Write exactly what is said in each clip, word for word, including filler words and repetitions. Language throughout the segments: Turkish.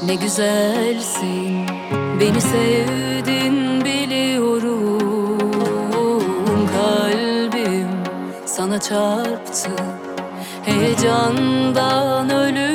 Ne güzelsin, beni sevdin biliyorum. Kalbim sana çarptı, heyecandan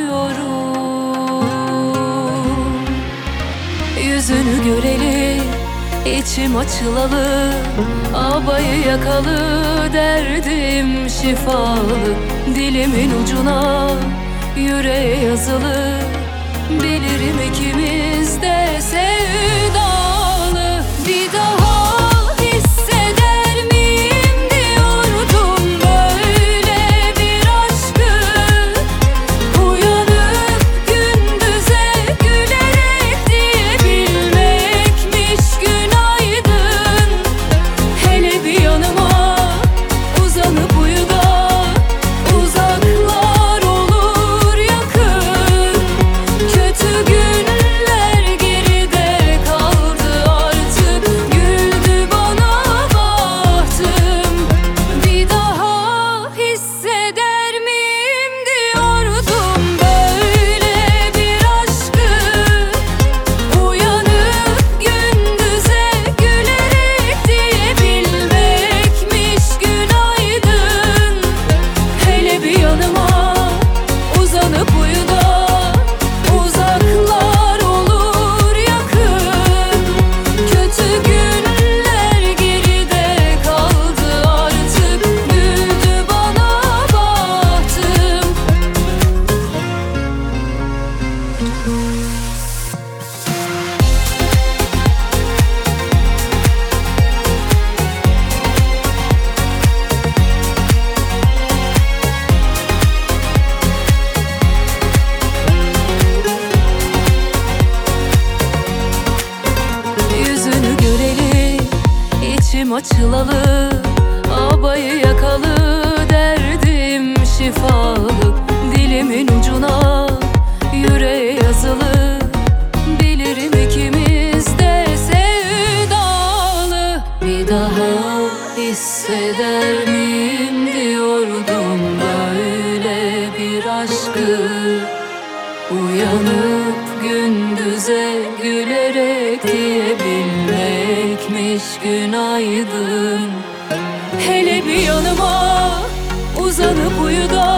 ölüyorum. Yüzünü göreli, içim açılalı, abayı yakalı, derdim şifalı. Dilimin ucuna yüreğe yazılı, bilirim ikimiz de sevdalı. Bir daha hisseder miyim diyordum böyle bir aşkı. Uyanıp gündüze gülerek diyebilmekmiş günaydın. Hele bir yanıma uzanıp uyu da uzaklar olur yakın. Kötü günler geride kaldı artık, güldü bana bahtım. Bir daha hisseder miyim diyordum böyle bir aşkı. Uyanıp gündüze gülerek diyebilmekmiş günaydın. Hele bir yanıma uzanıp uyu da uzaklar olur yakın. Kötü günler geride kaldı artık, güldü bana bahtım. Yüzünü göreli, içim açılalı, abayı yakalı, derdim şifalı. Dilimin ucuna yüreğe yazılı, bilirim ikimiz de sevdalı. Bir daha hisseder miyim diyordum böyle bir aşkı. Uyanıp gündüze gülerek diyebilmekmiş günaydın. Hele bir yanıma uzanıp uyu da